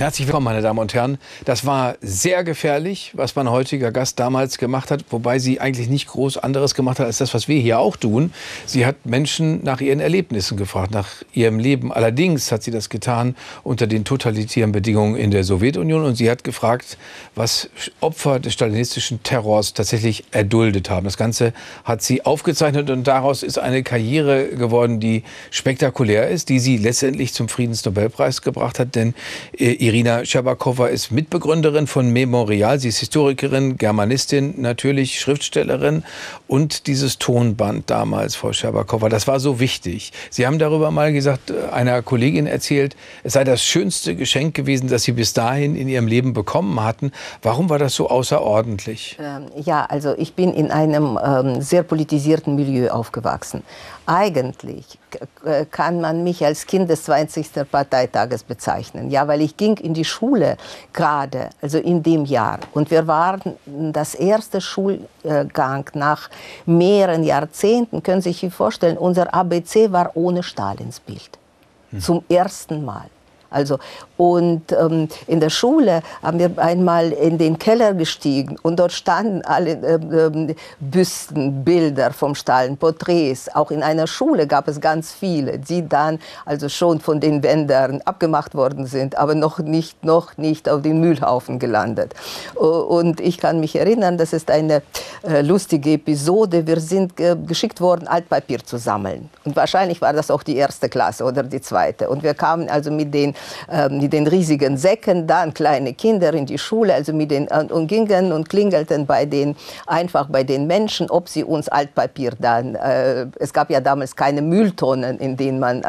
Herzlich willkommen, meine Damen und Herren. Das war sehr gefährlich, was mein heutiger Gast damals gemacht hat, wobei sie eigentlich nicht groß anderes gemacht hat als das, was wir hier auch tun. Sie hat Menschen nach ihren Erlebnissen gefragt, nach ihrem Leben. Allerdings hat sie das getan unter den totalitären Bedingungen in der Sowjetunion und sie hat gefragt, was Opfer des stalinistischen Terrors tatsächlich erduldet haben. Das Ganze hat sie aufgezeichnet und daraus ist eine Karriere geworden, die spektakulär ist, die sie letztendlich zum Friedensnobelpreis gebracht hat, denn Irina Scherbakowa ist Mitbegründerin von Memorial. Sie ist Historikerin, Germanistin, natürlich Schriftstellerin. Und dieses Tonband damals, Frau Scherbakowa, das war so wichtig. Sie haben darüber mal gesagt, einer Kollegin erzählt, es sei das schönste Geschenk gewesen, das Sie bis dahin in Ihrem Leben bekommen hatten. Warum war das so außerordentlich? Ja, also ich bin in einem sehr politisierten Milieu aufgewachsen. Eigentlich kann man mich als Kind des 20. Parteitages bezeichnen. Ja, weil ich ging in die Schule gerade, also in dem Jahr. Und wir waren das erste Schulgang nach mehreren Jahrzehnten, können Sie sich vorstellen, unser ABC war ohne Stalins Bild. Zum ersten Mal. Also, und in der Schule haben wir einmal in den Keller gestiegen und dort standen alle Büsten, Bilder vom Stalin, Porträts. Auch in einer Schule gab es ganz viele, die dann also schon von den Wändern abgemacht worden sind, aber noch nicht auf den Müllhaufen gelandet. Und ich kann mich erinnern, das ist eine lustige Episode. Wir sind geschickt worden, Altpapier zu sammeln. Und wahrscheinlich war das auch die erste Klasse oder die zweite. Und wir kamen also mit den riesigen Säcken, dann kleine Kinder in die Schule, also und gingen und klingelten einfach bei den Menschen, ob sie uns Altpapier dann, es gab ja damals keine Mülltonnen, in denen man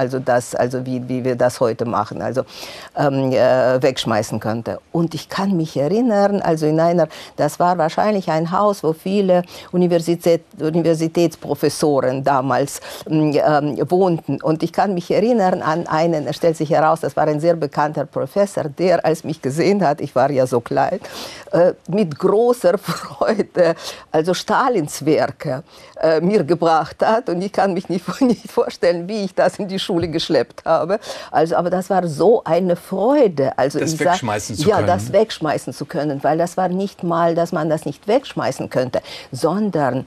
wie wir das heute machen, wegschmeißen könnte. Und ich kann mich erinnern, das war wahrscheinlich ein Haus, wo viele Universitätsprofessoren damals wohnten. Und ich kann mich erinnern an einen, es stellt sich heraus, das war ein sehr bekannter Professor, der, als mich gesehen hat, ich war ja so klein, mit großer Freude, also Stalins Werke mir gebracht hat. Und ich kann mich nicht vorstellen, wie ich das in die Schule geschleppt habe. Aber das war so eine Freude. Also das wegschmeißen zu können. Ja, das wegschmeißen zu können, weil das war nicht mal, dass man das nicht wegschmeißen könnte, sondern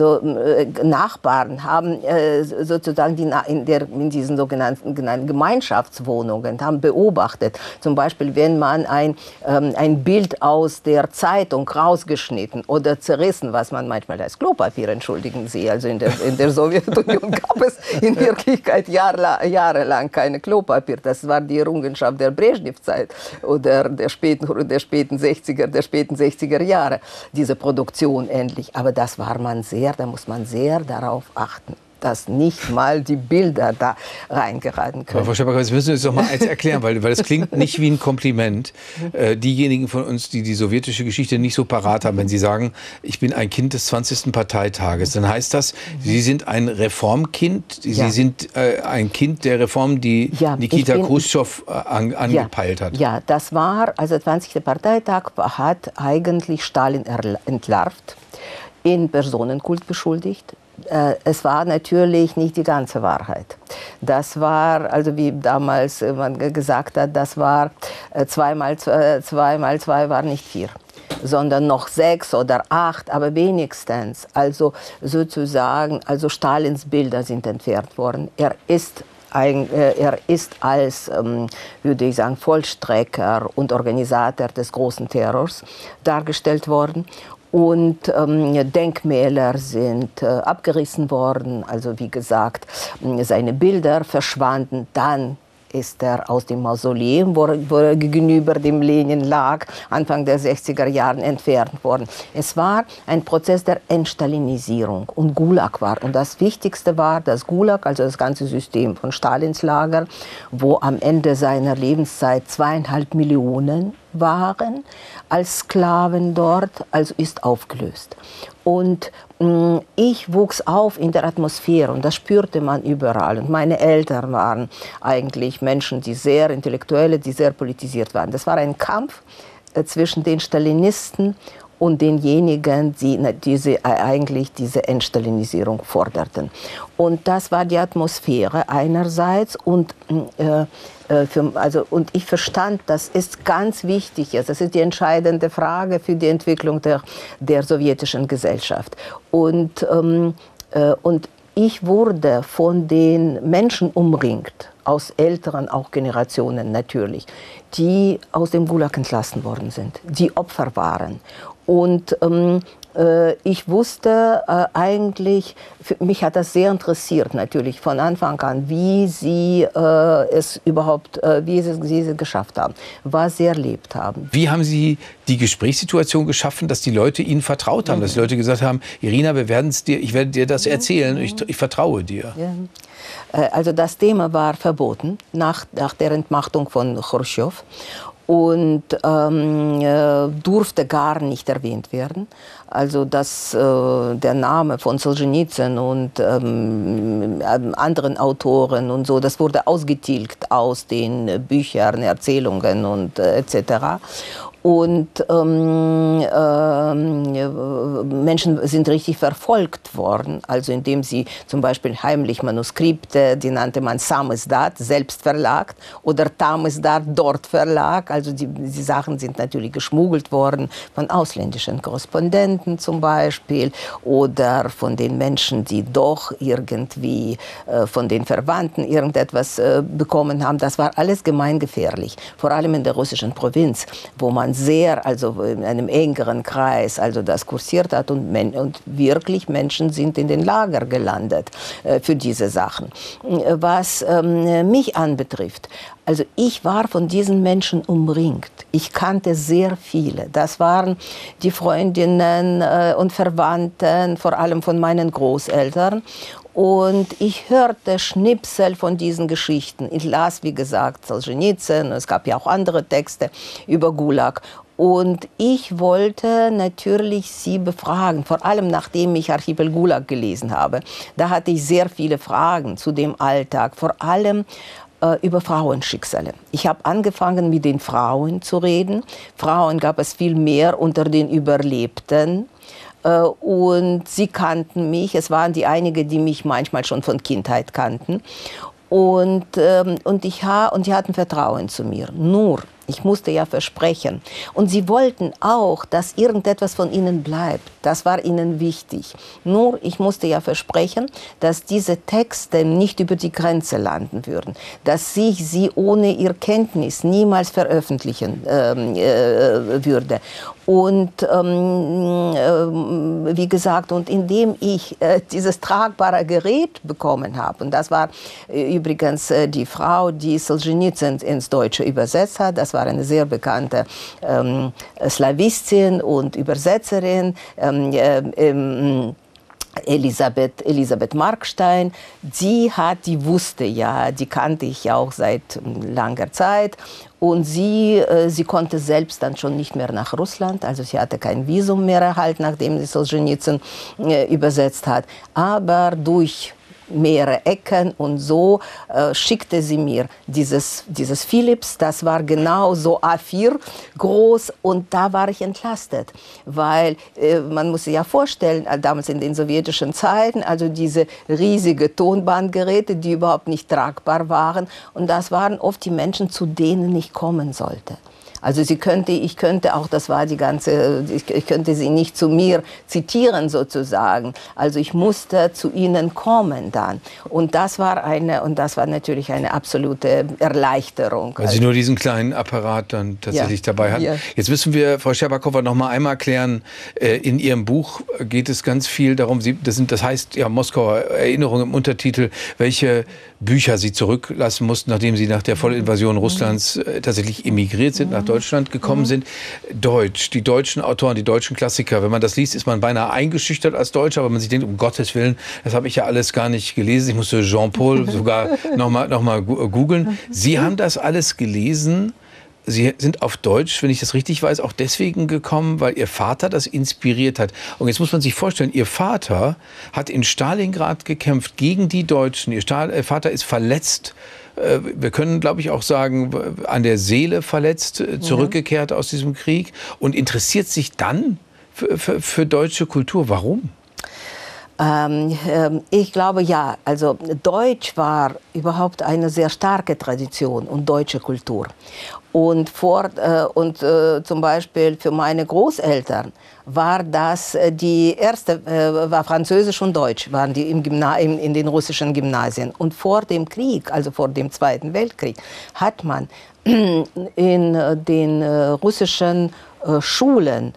Nachbarn haben sozusagen in diesen sogenannten Gemeinschaftswohnungen haben beobachtet, zum Beispiel, wenn man ein Bild aus der Zeitung rausgeschnitten oder zerrissen, was man manchmal als Klopapier, entschuldigen Sie, also in der Sowjetunion gab es in Wirklichkeit jahrelang keine Klopapier. Das war die Errungenschaft der Brezhnev-Zeit oder der späten 60er Jahre, diese Produktion endlich. Aber da muss man sehr darauf achten, dass nicht mal die Bilder da reingeraten können. Frau Scherbakowa, jetzt müssen Sie uns doch mal eins erklären, weil das klingt nicht wie ein Kompliment. Diejenigen von uns, die die sowjetische Geschichte nicht so parat haben, wenn Sie sagen, ich bin ein Kind des 20. Parteitages, dann heißt das, Sie sind ein Reformkind, Sie sind ein Kind der Reform, die Nikita Chruschtschow angepeilt hat. Ja, das war, also der 20. Parteitag hat eigentlich Stalin entlarvt, in Personenkult beschuldigt. Es war natürlich nicht die ganze Wahrheit. Das war, also wie damals man gesagt hat, das war 2 mal 2 war nicht 4, sondern noch 6 oder 8, aber wenigstens. Also sozusagen, also Stalins Bilder sind entfernt worden. Er ist als, würde ich sagen, Vollstrecker und Organisator des großen Terrors dargestellt worden. Und Denkmäler sind abgerissen worden, also wie gesagt, seine Bilder verschwanden. Dann ist er aus dem Mausoleum, wo er gegenüber dem Lenin lag, Anfang der 60er Jahre entfernt worden. Es war ein Prozess der Entstalinisierung und Gulag war. Und das Wichtigste war das Gulag, also das ganze System von Stalins Lager, wo am Ende seiner Lebenszeit 2,5 Millionen waren als Sklaven dort, also ist aufgelöst. Und ich wuchs auf in der Atmosphäre und das spürte man überall. Und meine Eltern waren eigentlich Menschen, die sehr Intellektuelle, die sehr politisiert waren. Das war ein Kampf zwischen den Stalinisten und denjenigen, die eigentlich diese Entstalinisierung forderten. Und das war die Atmosphäre einerseits und und ich verstand, das ist ganz wichtig, das ist die entscheidende Frage für die Entwicklung der sowjetischen Gesellschaft. Und ich wurde von den Menschen umringt, aus älteren auch Generationen natürlich, die aus dem Gulag entlassen worden sind, die Opfer waren. Und ich wusste eigentlich, mich hat das sehr interessiert natürlich von Anfang an, wie sie es überhaupt, wie sie es geschafft haben, was sie erlebt haben. Wie haben Sie die Gesprächssituation geschaffen, dass die Leute Ihnen vertraut haben, dass die Leute gesagt haben, Irina, ich werde dir das erzählen, ich vertraue dir? Ja. Also das Thema war verboten nach der Entmachtung von Chruschtschow. Und durfte gar nicht erwähnt werden. Also der Name von Solzhenitsyn und anderen Autoren und so, das wurde ausgetilgt aus den Büchern, Erzählungen und etc. Und Menschen sind richtig verfolgt worden, also indem sie zum Beispiel heimlich Manuskripte, die nannte man Samizdat, selbst verlagt, oder Tamizdat, dort Verlag. Also die Sachen sind natürlich geschmuggelt worden von ausländischen Korrespondenten zum Beispiel oder von den Menschen, die doch irgendwie von den Verwandten irgendetwas bekommen haben. Das war alles gemeingefährlich, vor allem in der russischen Provinz, wo man sehr, also in einem engeren Kreis, also das kursiert hat und wirklich Menschen sind in den Lager gelandet für diese Sachen. Was mich anbetrifft, also ich war von diesen Menschen umringt. Ich kannte sehr viele. Das waren die Freundinnen und Verwandten, vor allem von meinen Großeltern. Und ich hörte Schnipsel von diesen Geschichten. Ich las, wie gesagt, Solzhenitsyn, es gab ja auch andere Texte über Gulag. Und ich wollte natürlich sie befragen, vor allem nachdem ich Archipel Gulag gelesen habe. Da hatte ich sehr viele Fragen zu dem Alltag, vor allem über Frauenschicksale. Ich habe angefangen, mit den Frauen zu reden. Frauen gab es viel mehr unter den Überlebten. Und sie kannten mich. Es waren die einigen, die mich manchmal schon von Kindheit kannten. Und die hatten Vertrauen zu mir. Nur, ich musste ja versprechen. Und sie wollten auch, dass irgendetwas von ihnen bleibt. Das war ihnen wichtig. Nur, ich musste ja versprechen, dass diese Texte nicht über die Grenze landen würden. Dass ich sie ohne ihr Kenntnis niemals veröffentlichen würde. Und wie gesagt, und indem ich dieses tragbare Gerät bekommen habe, und das war übrigens die Frau, die Solzhenitsyn ins Deutsche übersetzt hat, das war eine sehr bekannte Slawistin und Übersetzerin, Elisabeth Markstein, die wusste ja, die kannte ich auch seit langer Zeit. Und sie konnte selbst dann schon nicht mehr nach Russland, also sie hatte kein Visum mehr erhalten, nachdem sie Solzhenitsyn übersetzt hat. Aber durch mehrere Ecken und so schickte sie mir dieses Philips, das war genau so A4 groß und da war ich entlastet, weil man muss sich ja vorstellen, damals in den sowjetischen Zeiten, also diese riesige Tonbandgeräte, die überhaupt nicht tragbar waren und das waren oft die Menschen, zu denen ich kommen sollte. Also ich könnte auch, das war ich könnte sie nicht zu mir zitieren sozusagen. Also ich musste zu ihnen kommen dann. Und das war natürlich eine absolute Erleichterung. Weil Sie nur diesen kleinen Apparat dann tatsächlich dabei hatten. Ja. Jetzt müssen wir, Frau Scherbakowa, noch mal einmal klären, in Ihrem Buch geht es ganz viel darum, das heißt ja Moskauer Erinnerung im Untertitel, welche Bücher Sie zurücklassen mussten, nachdem Sie nach der Vollinvasion Russlands tatsächlich emigriert sind, nach Deutschland gekommen sind. Deutsch, die deutschen Autoren, die deutschen Klassiker, wenn man das liest, ist man beinahe eingeschüchtert als Deutscher, weil man sich denkt, um Gottes Willen, das habe ich ja alles gar nicht gelesen. Ich musste Jean-Paul sogar noch mal googeln. Sie haben das alles gelesen. Sie sind auf Deutsch, wenn ich das richtig weiß, auch deswegen gekommen, weil Ihr Vater das inspiriert hat. Und jetzt muss man sich vorstellen, Ihr Vater hat in Stalingrad gekämpft gegen die Deutschen. Ihr Vater ist verletzt. Wir können, glaube ich, auch sagen, an der Seele verletzt, zurückgekehrt aus diesem Krieg und interessiert sich dann für deutsche Kultur. Warum? Ich glaube ja, also Deutsch war überhaupt eine sehr starke Tradition und deutsche Kultur. Und, zum Beispiel für meine Großeltern war das die erste, war Französisch und Deutsch, waren die in den russischen Gymnasien. Und vor dem Krieg, also vor dem Zweiten Weltkrieg, hat man in den russischen Schulen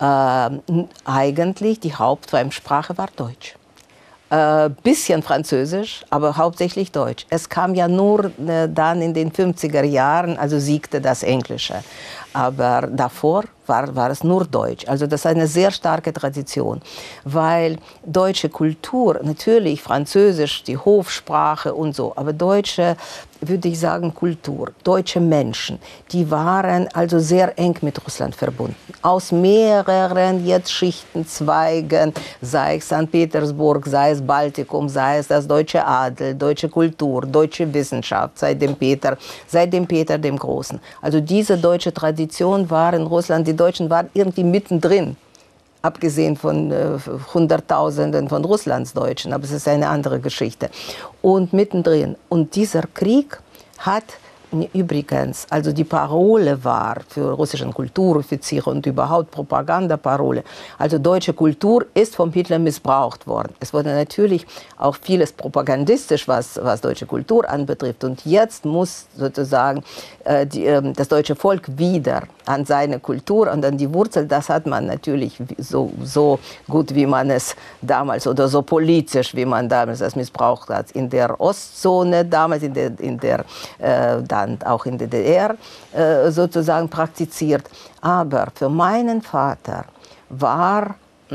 eigentlich die Hauptfremdsprache war Deutsch. Bisschen Französisch, aber hauptsächlich Deutsch. Es kam ja nur dann in den 50er Jahren, also siegte das Englische. Aber davor war es nur Deutsch. Also das ist eine sehr starke Tradition, weil deutsche Kultur, natürlich Französisch, die Hofsprache und so, aber deutsche, würde ich sagen, Kultur, deutsche Menschen, die waren also sehr eng mit Russland verbunden. Aus mehreren jetzt Schichten, Zweigen, sei es St. Petersburg, sei es Baltikum, sei es das deutsche Adel, deutsche Kultur, deutsche Wissenschaft, seit dem Peter dem Großen. Also diese deutsche Tradition war in Russland, die Deutschen waren irgendwie mittendrin, abgesehen von Hunderttausenden von Russlandsdeutschen, aber es ist eine andere Geschichte. Und mittendrin. Und dieser Krieg hat übrigens, also die Parole war für russischen Kulturoffiziere und überhaupt Propagandaparole, also deutsche Kultur ist vom Hitler missbraucht worden. Es wurde natürlich auch vieles propagandistisch, was deutsche Kultur anbetrifft. Und jetzt muss sozusagen das deutsche Volk wieder an seine Kultur und an die Wurzel, das hat man natürlich so gut, wie man es damals, oder so politisch, wie man damals das missbraucht hat. In der Ostzone damals, dann auch in der DDR sozusagen praktiziert. Aber für meinen Vater war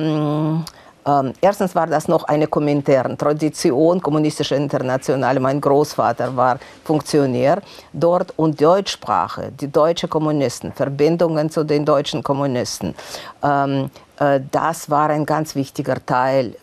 erstens war das noch eine Komintern-Tradition, kommunistische Internationale. Mein Großvater war Funktionär dort und Deutschsprache, die deutschen Kommunisten, Verbindungen zu den deutschen Kommunisten. Das war ein ganz wichtiger Teil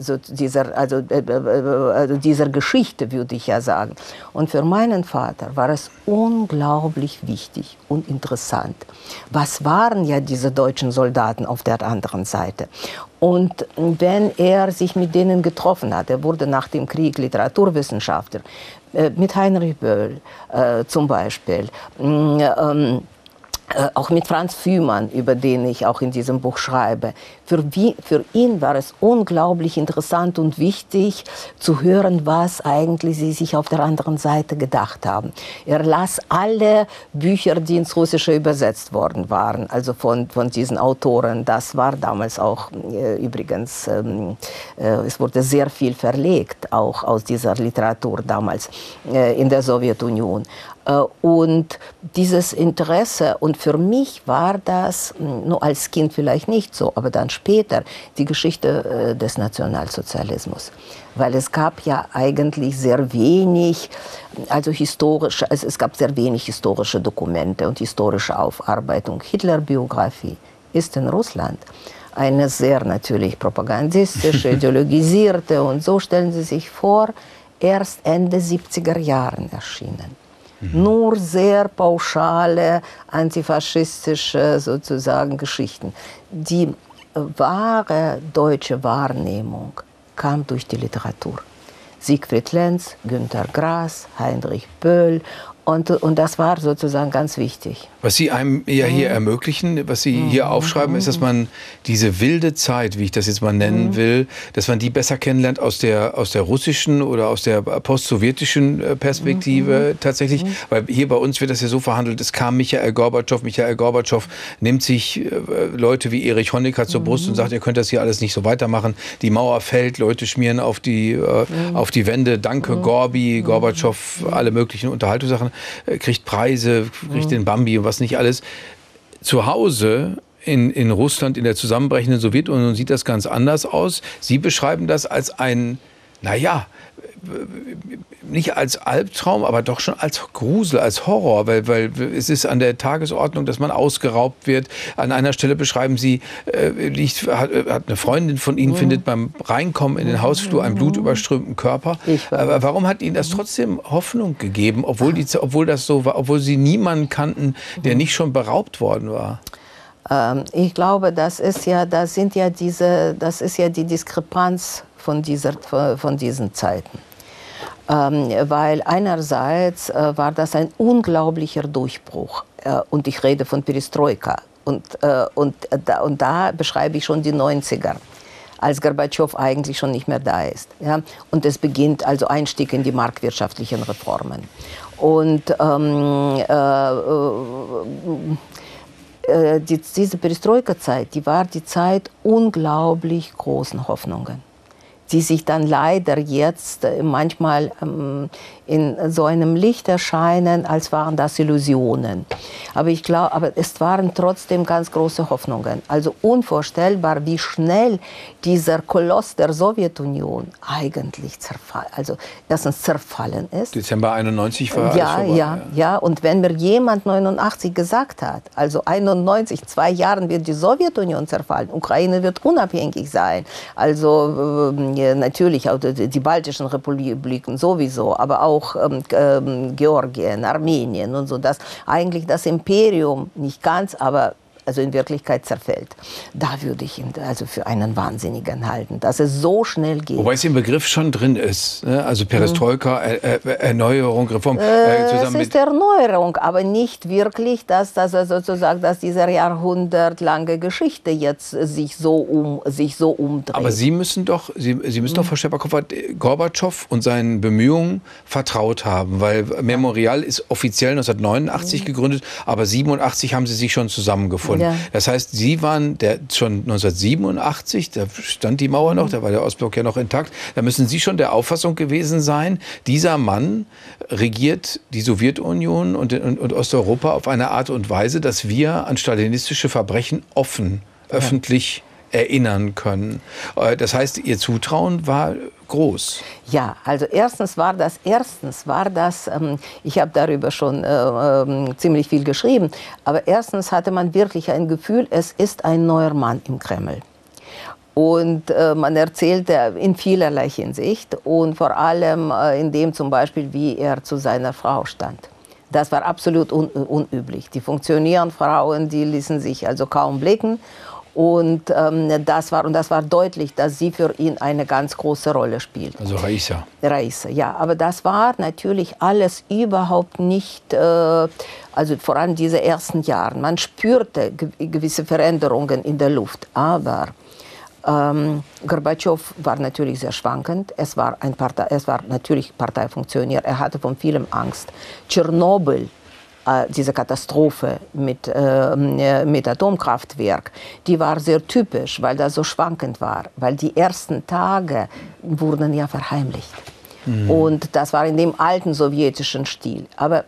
dieser Geschichte, würde ich ja sagen. Und für meinen Vater war es unglaublich wichtig und interessant. Was waren ja diese deutschen Soldaten auf der anderen Seite? Und wenn er sich mit denen getroffen hat, er wurde nach dem Krieg Literaturwissenschaftler, mit Heinrich Böll zum Beispiel, auch mit Franz Fühmann, über den ich auch in diesem Buch schreibe. Für ihn war es unglaublich interessant und wichtig zu hören, was eigentlich sie sich auf der anderen Seite gedacht haben. Er las alle Bücher, die ins Russische übersetzt worden waren, also von diesen Autoren. Das war damals auch übrigens, es wurde sehr viel verlegt, auch aus dieser Literatur damals in der Sowjetunion. Und dieses Interesse, und für mich war das, nur als Kind vielleicht nicht so, aber dann später, die Geschichte des Nationalsozialismus. Weil es gab ja eigentlich sehr wenig, es gab sehr wenig historische Dokumente und historische Aufarbeitung. Hitler-Biografie ist in Russland eine sehr natürlich propagandistische, ideologisierte, und so stellen Sie sich vor, erst Ende 70er Jahren erschienen. Nur sehr pauschale, antifaschistische sozusagen Geschichten. Die wahre deutsche Wahrnehmung kam durch die Literatur. Siegfried Lenz, Günter Grass, Heinrich Böll. Und das war sozusagen ganz wichtig. Was Sie einem ja hier ermöglichen, was Sie hier aufschreiben, ist, dass man diese wilde Zeit, wie ich das jetzt mal nennen will, dass man die besser kennenlernt aus der russischen oder aus der postsowjetischen Perspektive tatsächlich. Weil hier bei uns wird das ja so verhandelt, es kam Michael Gorbatschow nimmt sich Leute wie Erich Honecker zur Brust und sagt, ihr könnt das hier alles nicht so weitermachen. Die Mauer fällt, Leute schmieren auf die Wände, danke Gorbi, Gorbatschow, alle möglichen Unterhaltungssachen. Kriegt Preise, kriegt den Bambi und was nicht alles. Zu Hause in Russland, in der zusammenbrechenden Sowjetunion, sieht das ganz anders aus. Sie beschreiben das als ein, nicht als Albtraum, aber doch schon als Grusel, als Horror, weil es ist an der Tagesordnung, dass man ausgeraubt wird. An einer Stelle beschreiben Sie, hat eine Freundin von Ihnen, findet beim Reinkommen in den Hausflur einen blutüberströmten Körper. Aber warum hat Ihnen das trotzdem Hoffnung gegeben, obwohl das so war, obwohl Sie niemanden kannten, der nicht schon beraubt worden war? Ich glaube, das ist ja die Diskrepanz von diesen Zeiten. Weil einerseits war das ein unglaublicher Durchbruch. Und ich rede von Perestroika. Und da beschreibe ich schon die 90er, als Gorbatschow eigentlich schon nicht mehr da ist. Ja? Und es beginnt also Einstieg in die marktwirtschaftlichen Reformen. Und diese Perestroika-Zeit, die war die Zeit unglaublich großen Hoffnungen, die sich dann leider jetzt manchmal in so einem Licht erscheinen, als waren das Illusionen. Aber ich glaube, aber es waren trotzdem ganz große Hoffnungen. Also unvorstellbar, wie schnell dieser Koloss der Sowjetunion eigentlich erstens zerfallen ist. Dezember 91 war ja, alles vorbei. Ja. Und wenn mir jemand 89 gesagt hat, also 91, 2 Jahren wird die Sowjetunion zerfallen, Ukraine wird unabhängig sein, also natürlich auch die baltischen Republiken sowieso, aber auch Georgien, Armenien und so, dass eigentlich das Imperium nicht ganz, aber also in Wirklichkeit zerfällt. Da würde ich ihn also für einen Wahnsinnigen halten, dass es so schnell geht. Wobei es im Begriff schon drin ist, ne? Also Perestroika, Erneuerung, Reform. Es ist Erneuerung, aber nicht wirklich, dass diese jahrhundertlange Geschichte jetzt sich so umdreht. Aber Sie müssen doch, Frau Gorbatschow und seinen Bemühungen vertraut haben, weil Memorial ist offiziell 1989 gegründet, aber 87 haben Sie sich schon zusammengefunden. Ja. Das heißt, Sie waren schon 1987, da stand die Mauer noch, da war der Ostblock ja noch intakt, da müssen Sie schon der Auffassung gewesen sein, dieser Mann regiert die Sowjetunion und Osteuropa auf eine Art und Weise, dass wir an stalinistische Verbrechen öffentlich erinnern können. Das heißt, Ihr Zutrauen war groß. Ja, also erstens war das, ich habe darüber schon ziemlich viel geschrieben, aber erstens hatte man wirklich ein Gefühl, es ist ein neuer Mann im Kreml. Und man erzählte in vielerlei Hinsicht und vor allem in dem zum Beispiel, wie er zu seiner Frau stand. Das war absolut unüblich. Die funktionierenden Frauen, die ließen sich also kaum blicken. Und das war deutlich, dass sie für ihn eine ganz große Rolle spielt. Also Raisa. Raisa, ja. Aber das war natürlich alles überhaupt nicht, also vor allem diese ersten Jahre. Man spürte gewisse Veränderungen in der Luft. Aber Gorbatschow war natürlich sehr schwankend. Er war natürlich Parteifunktionär. Er hatte von vielem Angst. Tschernobyl, diese Katastrophe mit Atomkraftwerk, die war sehr typisch, weil das so schwankend war. Weil die ersten Tage wurden ja verheimlicht. Und das war in dem alten sowjetischen Stil. Aber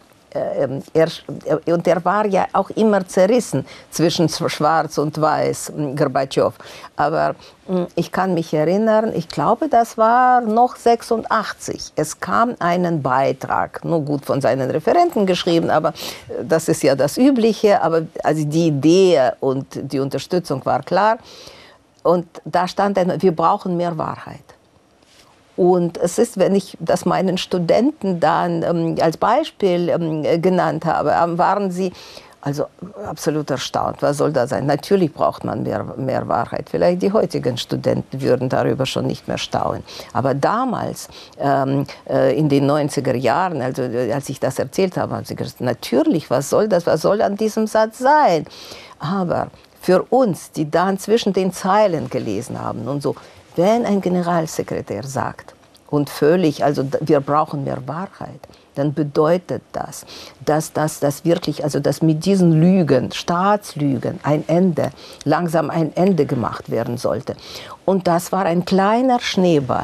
er war ja auch immer zerrissen zwischen Schwarz und Weiß, Gorbatschow. Aber ich kann mich erinnern, ich glaube, das war noch 86. Es kam einen Beitrag, nur gut von seinen Referenten geschrieben, aber das ist ja das Übliche. Aber also die Idee und die Unterstützung war klar. Und da stand wir brauchen mehr Wahrheit. Und es ist, wenn ich das meinen Studenten dann als Beispiel genannt habe, waren sie also absolut erstaunt. Was soll das sein? Natürlich braucht man mehr Wahrheit. Vielleicht die heutigen Studenten würden darüber schon nicht mehr staunen. Aber damals, in den 90er Jahren, also als ich das erzählt habe, haben sie gesagt, natürlich, was soll das? Was soll an diesem Satz sein? Aber für uns, die dann zwischen den Zeilen gelesen haben und so, wenn ein Generalsekretär sagt, und völlig, also wir brauchen mehr Wahrheit, dann bedeutet das, dass wirklich, also dass mit diesen Lügen, Staatslügen, langsam ein Ende gemacht werden sollte. Und das war ein kleiner Schneeball,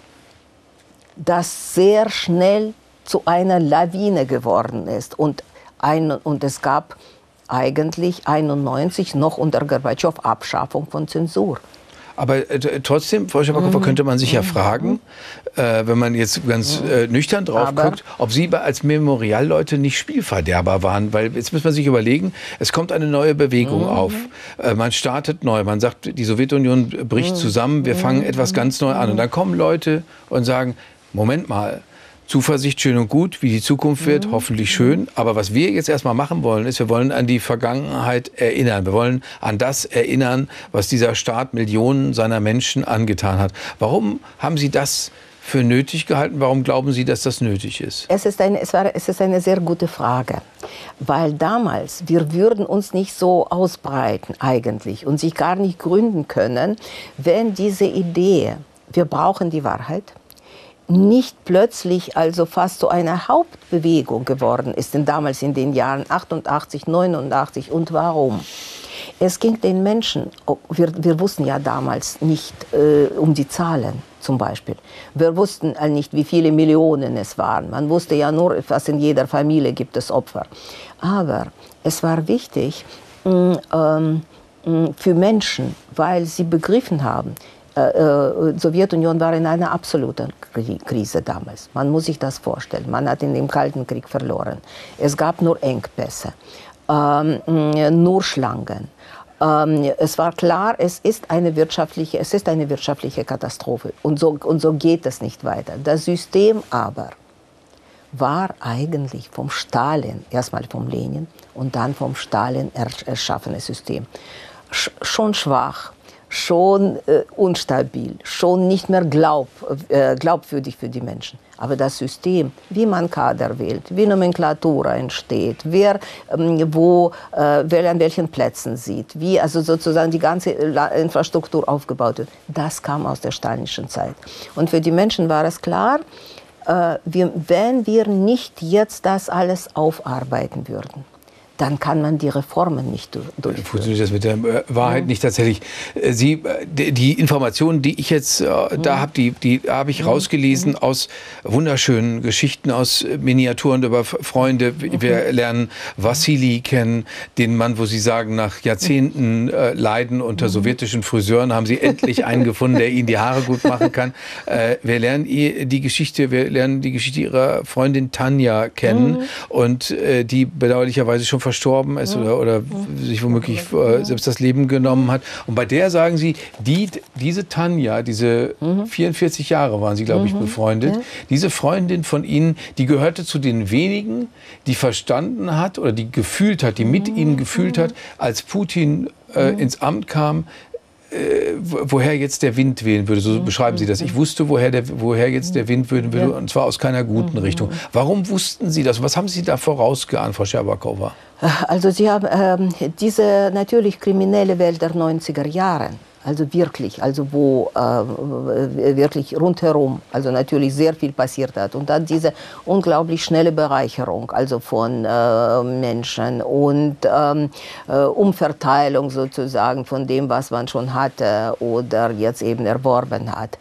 das sehr schnell zu einer Lawine geworden ist. Und es gab eigentlich 91 noch unter Gorbatschow Abschaffung von Zensur. Aber trotzdem, Frau Schabakowa, könnte man sich ja fragen, wenn man jetzt ganz nüchtern drauf guckt, ob Sie als Memorialleute nicht Spielverderber waren. Weil jetzt muss man sich überlegen, es kommt eine neue Bewegung auf. Man startet neu. Man sagt, die Sowjetunion bricht zusammen, wir fangen etwas ganz neu an. Und dann kommen Leute und sagen, Moment mal, Zuversicht schön und gut, wie die Zukunft wird, hoffentlich schön. Aber was wir jetzt erstmal machen wollen, ist, wir wollen an die Vergangenheit erinnern. Wir wollen an das erinnern, was dieser Staat Millionen seiner Menschen angetan hat. Warum haben Sie das für nötig gehalten? Warum glauben Sie, dass das nötig ist? Es ist eine sehr gute Frage, weil damals, wir würden uns nicht so ausbreiten eigentlich und sich gar nicht gründen können, wenn diese Idee, wir brauchen die Wahrheit, nicht plötzlich also fast zu einer Hauptbewegung geworden ist, denn damals in den Jahren 88, 89. Und warum? Es ging den Menschen, wir wussten ja damals nicht um die Zahlen zum Beispiel. Wir wussten nicht, wie viele Millionen es waren. Man wusste ja nur, fast in jeder Familie gibt es Opfer. Aber es war wichtig für Menschen, weil sie begriffen haben, Sowjetunion war in einer absoluten Krise damals. Man muss sich das vorstellen. Man hat in dem Kalten Krieg verloren. Es gab nur Engpässe, nur Schlangen. Es war klar, es ist eine wirtschaftliche Katastrophe. Und so geht es nicht weiter. Das System aber war eigentlich vom Stalin, erstmal vom Lenin und dann vom Stalin erschaffenes System. Schon schwach, schon unstabil, schon nicht mehr glaubwürdig für die Menschen. Aber das System, wie man Kader wählt, wie Nomenklatur entsteht, wer an welchen Plätzen sieht, wie also sozusagen die ganze Infrastruktur aufgebaut wird, das kam aus der stalinischen Zeit. Und für die Menschen war es klar, wenn wir nicht jetzt das alles aufarbeiten würden, dann kann man die Reformen nicht durchführen. Funktioniert das mit der Wahrheit nicht tatsächlich? Die Informationen, die ich jetzt da habe, die habe ich rausgelesen aus wunderschönen Geschichten, aus Miniaturen über Freunde. Wir lernen Wassili kennen, den Mann, wo Sie sagen, nach Jahrzehnten Leiden unter sowjetischen Friseuren haben Sie endlich einen gefunden, der Ihnen die Haare gut machen kann. Wir lernen die Geschichte Ihrer Freundin Tanja kennen und die bedauerlicherweise schon verstorben ist oder sich womöglich selbst das Leben genommen hat. Und bei der sagen Sie, diese Tanja, diese 44 Jahre waren Sie, glaube ich, befreundet, diese Freundin von Ihnen, die gehörte zu den wenigen, die verstanden hat oder die gefühlt hat, die mit Ihnen gefühlt hat, als Putin ins Amt kam, woher jetzt der Wind wehen würde. So beschreiben Sie das. Ich wusste, woher jetzt der Wind wehen würde, und zwar aus keiner guten Richtung. Warum wussten Sie das? Was haben Sie da vorausgeahnt, Frau Scherbakowa? Also Sie haben diese natürlich kriminelle Welt der 90er Jahre, also wirklich, also wo wirklich rundherum, also natürlich sehr viel passiert hat. Und dann diese unglaublich schnelle Bereicherung, also von Menschen und Umverteilung sozusagen von dem, was man schon hatte oder jetzt eben erworben hat.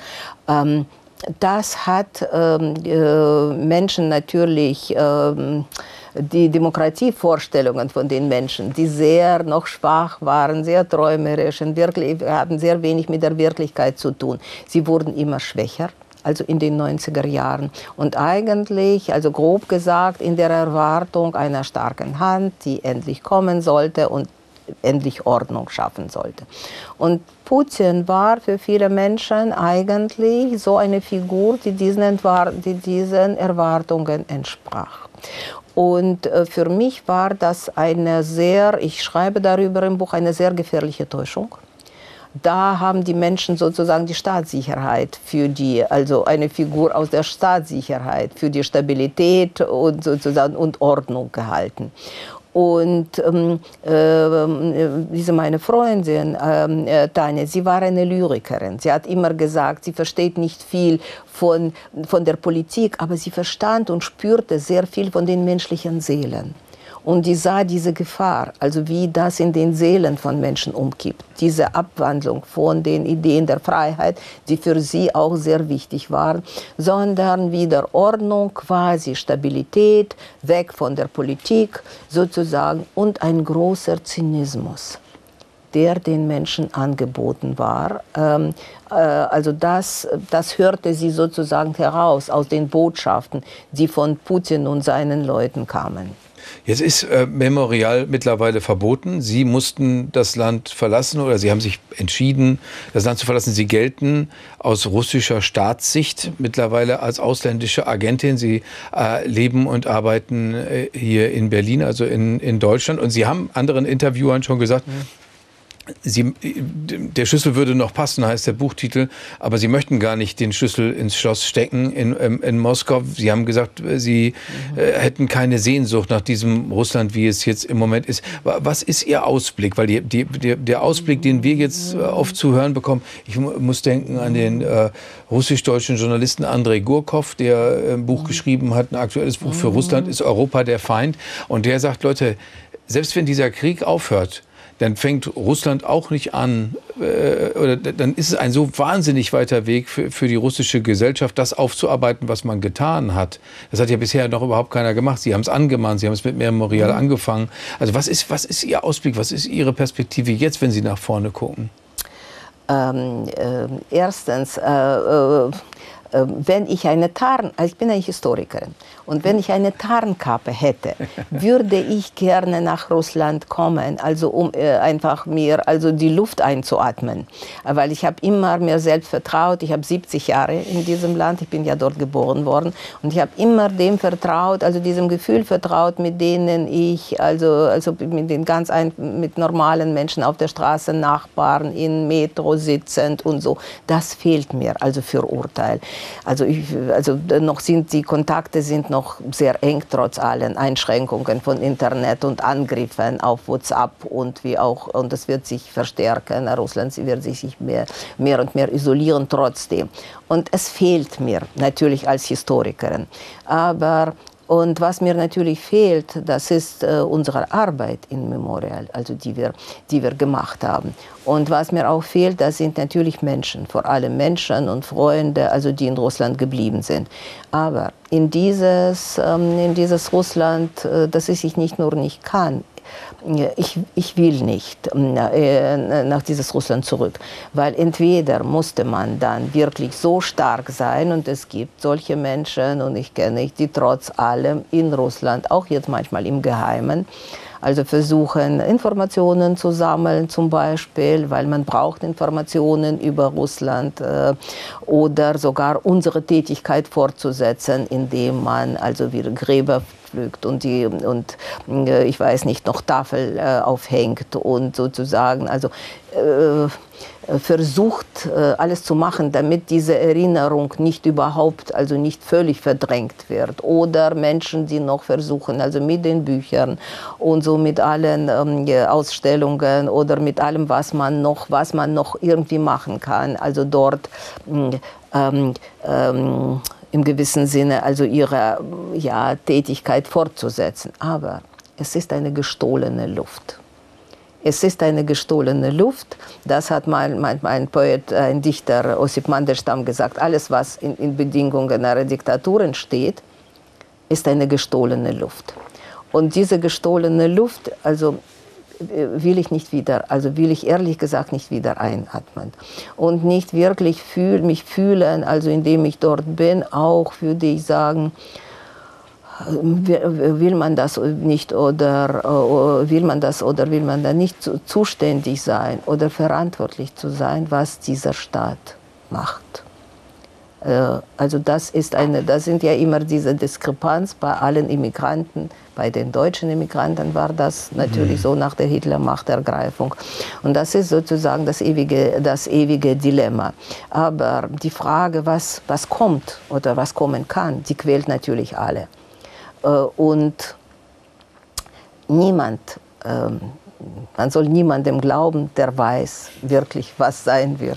Das hat Menschen natürlich die Demokratievorstellungen von den Menschen, die sehr noch schwach waren, sehr träumerisch und wirklich haben sehr wenig mit der Wirklichkeit zu tun. Sie wurden immer schwächer, also in den 90er Jahren. Und eigentlich, also grob gesagt, in der Erwartung einer starken Hand, die endlich kommen sollte und endlich Ordnung schaffen sollte. Und Putin war für viele Menschen eigentlich so eine Figur, die diesen Erwartungen entsprach. Und für mich war das ich schreibe darüber im Buch, eine sehr gefährliche Täuschung. Da haben die Menschen sozusagen die Staatssicherheit also eine Figur aus der Staatssicherheit für die Stabilität und sozusagen und Ordnung gehalten. Und diese meine Freundin, Tanja, sie war eine Lyrikerin. Sie hat immer gesagt, sie versteht nicht viel von der Politik, aber sie verstand und spürte sehr viel von den menschlichen Seelen. Und die sah diese Gefahr, also wie das in den Seelen von Menschen umkippt. Diese Abwandlung von den Ideen der Freiheit, die für sie auch sehr wichtig waren, sondern wieder Ordnung, quasi Stabilität, weg von der Politik sozusagen und ein großer Zynismus, der den Menschen angeboten war. Also das hörte sie sozusagen heraus aus den Botschaften, die von Putin und seinen Leuten kamen. Jetzt ist Memorial mittlerweile verboten. Sie mussten das Land verlassen oder Sie haben sich entschieden, das Land zu verlassen. Sie gelten aus russischer Staatssicht mittlerweile als ausländische Agentin. Sie leben und arbeiten hier in Berlin, also in Deutschland. Und Sie haben anderen Interviewern schon gesagt, der Schlüssel würde noch passen, heißt der Buchtitel, aber Sie möchten gar nicht den Schlüssel ins Schloss stecken in Moskau. Sie haben gesagt, Sie hätten keine Sehnsucht nach diesem Russland, wie es jetzt im Moment ist. Was ist Ihr Ausblick? Weil der Ausblick, den wir jetzt oft zu hören bekommen, ich muss denken an den russisch-deutschen Journalisten Andrei Gurkov, der ein Buch geschrieben hat, ein aktuelles Buch für Russland, ist Europa der Feind. Und der sagt, Leute, selbst wenn dieser Krieg aufhört, dann fängt Russland auch nicht an, oder dann ist es ein so wahnsinnig weiter Weg für die russische Gesellschaft, das aufzuarbeiten, was man getan hat. Das hat ja bisher noch überhaupt keiner gemacht. Sie haben es angemahnt, Sie haben es mit Memorial angefangen. Also was ist Ihr Ausblick, was ist Ihre Perspektive jetzt, wenn Sie nach vorne gucken? Erstens, wenn ich eine ich bin eine Historikerin, und wenn ich eine Tarnkappe hätte, würde ich gerne nach Russland kommen, also um einfach mir die Luft einzuatmen, weil ich habe immer mir selbst vertraut. Ich habe 70 Jahre in diesem Land, ich bin ja dort geboren worden, und ich habe immer dem vertraut, also diesem Gefühl vertraut, mit denen ich, mit den mit normalen Menschen auf der Straße, Nachbarn, in Metro sitzend und so. Das fehlt mir also für Urteil. Also noch sind die Kontakte noch sehr eng, trotz allen Einschränkungen von Internet und Angriffen auf WhatsApp und das wird sich verstärken. Russland wird sich mehr und mehr isolieren trotzdem. Und es fehlt mir natürlich als Historikerin. Und was mir natürlich fehlt, das ist unsere Arbeit in Memorial, also die wir gemacht haben. Und was mir auch fehlt, das sind natürlich Menschen, vor allem Menschen und Freunde, also die in Russland geblieben sind. Aber in dieses Russland, das ich nicht nur nicht kann, ich will nicht nach dieses Russland zurück, weil entweder musste man dann wirklich so stark sein, und es gibt solche Menschen, und ich kenne die trotz allem in Russland, auch jetzt manchmal im Geheimen, also versuchen, Informationen zu sammeln zum Beispiel, weil man braucht Informationen über Russland, oder sogar unsere Tätigkeit fortzusetzen, indem man wieder Gräber pflügt und ich weiß nicht, noch Tafel aufhängt und sozusagen versucht, alles zu machen, damit diese Erinnerung nicht völlig verdrängt wird. Oder Menschen, die noch versuchen, mit den Büchern und so mit allen Ausstellungen oder mit allem, was man noch irgendwie machen kann, also dort im gewissen Sinne ihre Tätigkeit fortzusetzen. Aber es ist eine gestohlene Luft. Es ist eine gestohlene Luft. Das hat mein Poet, ein Dichter, Osip Mandelstam, gesagt. Alles, was in Bedingungen einer Diktatur entsteht, ist eine gestohlene Luft. Und diese gestohlene Luft, will ich ehrlich gesagt nicht wieder einatmen. Und nicht wirklich mich fühlen, indem ich dort bin, auch würde ich sagen, will man das nicht oder will man da nicht zuständig sein oder verantwortlich zu sein, was dieser Staat macht. Das sind ja immer diese Diskrepanz bei allen Immigranten. Bei den deutschen Immigranten war das natürlich so nach der Hitler-Machtergreifung. Und das ist sozusagen das ewige Dilemma. Aber die Frage, was kommt oder was kommen kann, die quält natürlich alle. Und man soll niemandem glauben, der weiß wirklich, was sein wird.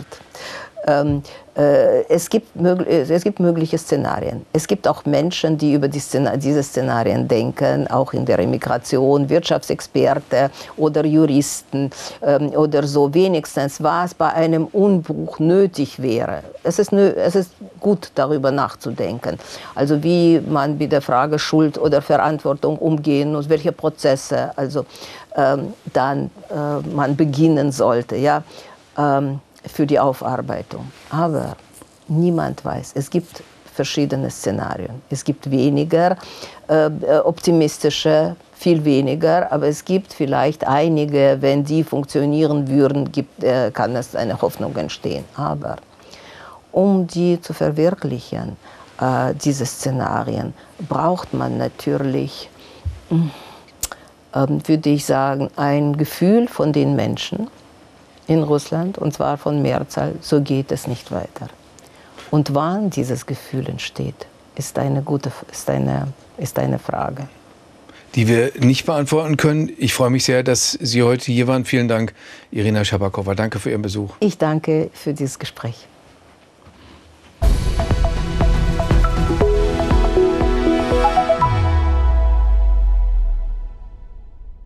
Es gibt mögliche Szenarien. Es gibt auch Menschen, die über diese Szenarien denken, auch in der Immigration, Wirtschaftsexperte oder Juristen oder so, wenigstens was bei einem Umbruch nötig wäre. Es ist gut, darüber nachzudenken. Also wie man mit der Frage Schuld oder Verantwortung umgehen muss, welche Prozesse dann man beginnen sollte. Ja? Für die Aufarbeitung. Aber niemand weiß. Es gibt verschiedene Szenarien. Es gibt weniger optimistische viel weniger, aber es gibt vielleicht einige, wenn die funktionieren würden, kann es eine Hoffnung entstehen. Aber um die zu verwirklichen, diese Szenarien, braucht man natürlich, würde ich sagen, ein Gefühl von den Menschen in Russland, und zwar von Mehrzahl, so geht es nicht weiter. Und wann dieses Gefühl entsteht, ist eine Frage, die wir nicht beantworten können. Ich freue mich sehr, dass Sie heute hier waren. Vielen Dank, Irina Schabakowa. Danke für Ihren Besuch. Ich danke für dieses Gespräch.